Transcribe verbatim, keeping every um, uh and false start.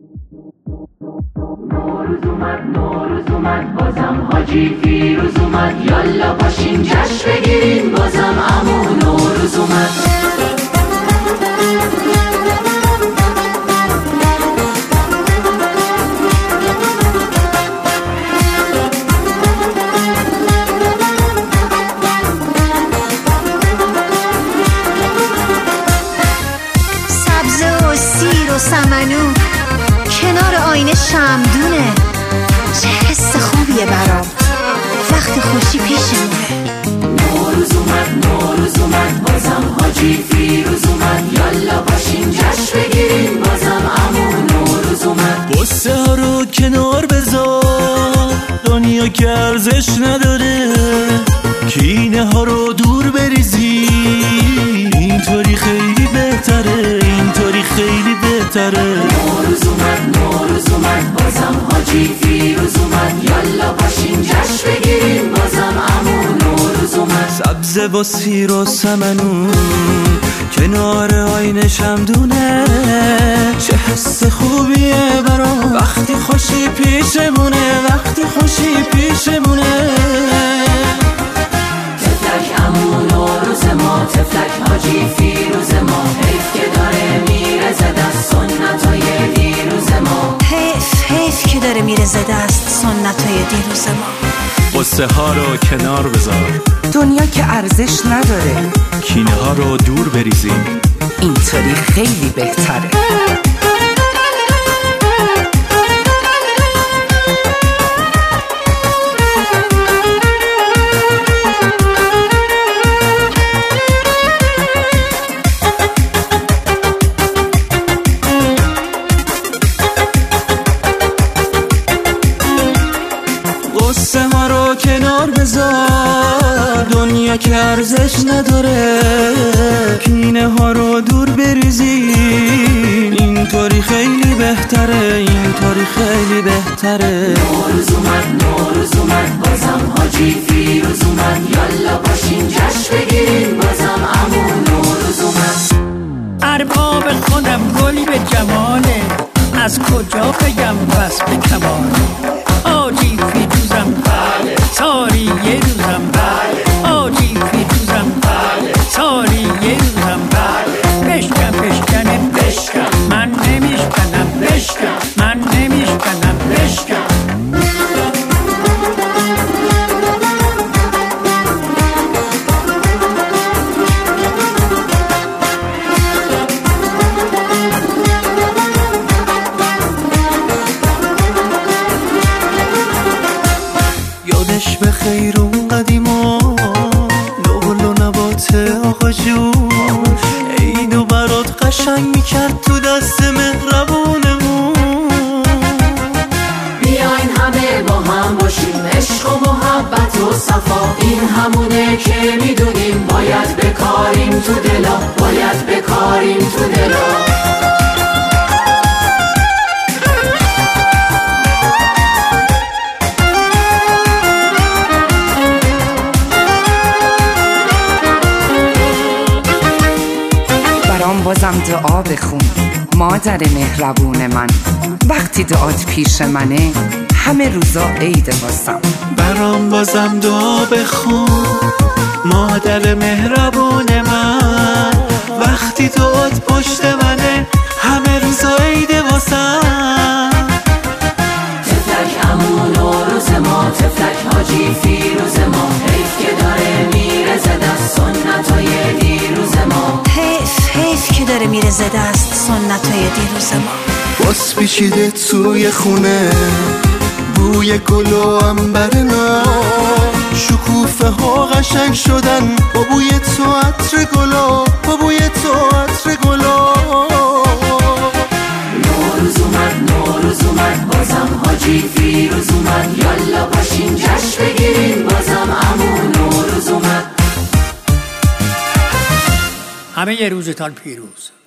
نوروز اومد نوروز اومد بازم حاجی فیروز اومد، یالا باشین جشن بگیرین بازم عمو نوروز اومد. سبزه و سیر و سمنو کنار آینه شمدونه، چه حس خوبیه برام وقت خوشی پیشمونه. نوروز اومد نوروز اومد بازم حاجی فیروز اومد، یالا باشین جشن بگیرین بازم عمو نوروز اومد. قصه ها رو کنار بذار، دنیا که ارزش نداره، کینه ها رو دور بریزی، اینطوری خیلی بهتره، اینطوری خیلی بهتره. نوروز اومد نوروز اومد بازم حاجی فیروز اومد، یالا باشین جشن بگیرین بازم عمو نوروز اومد. سبزه با سیر و سمنو کنار آینه شمدونه، چه حس خوبیه برام وقتی خوشی پیشمونه، وقتی خوشی پیشمونه. تفلک عمو نوروز ما، تفلک حاجی فیروز ما، حیف که داره میره ز دست سنتای دیروز ما، حیف حیف که داره میره ز دست سنتای دیروز ما. قصه ها رو کنار بذار، دنیا که ارزش نداره، کینه ها رو دور بریزیم، اینطوری خیلی بهتره. قصه ها رو کنار بذار، دنیا که ارزش نداره، کینه ها رو دور بریزیم، اینطوری خیلی بهتره، اینطوری خیلی بهتره. نوروز اومد نوروز اومد بازم حاجی فیروز اومد، یالا باشین جشن بگیرین بازم عمو نوروز اومد. ارباب خودم گل به جماله، از کجا بگم بس به کماله. آجی فیروزم بله، ساری یه روزم بله، آجی فیروزم بله، ساری یه روزم بله. بشکن بشکنه بشکن، من نمیشکنم بشکن، من نمیشکنم بشکن. یادش به خیر اون قدیما، نقل و نبات آقا جون، عیدو برات قشنگ میکرد تو دست مهربونمون. بیاین همه با هم باشیم، عشق و محبت و صفا، این همونه که میدونیم باید بکاریم تو دلا، باید بکاریم تو دلا. بازم دعا بخون مادر مهربون من، وقتی دعات پیش منه همه روزا عید واسم. برام بازم دعا بخون مادر مهربون من، وقتی دعات پشت منه همه روزا عید واسم. تفلک عمو نوروز ما، تفلک حاجی فیروز ما، حیف که داره میره ز دست سنتای دیروز ما، حیف حیف که داره میره ز دست سنتای دیروز ما. باز پیچیده توی خونه بوی گل و عنبر ناب، شکوفه ها قشنگ شدن با بوی تو عطر گلاب، با بوی تو عطر گلاب. نوروز اومد نوروز اومد بازم حاجی فیروز اومد، یالا باشین جشن بگیرین بازم عمو نوروز اومد. همه یه روزتان پیروز.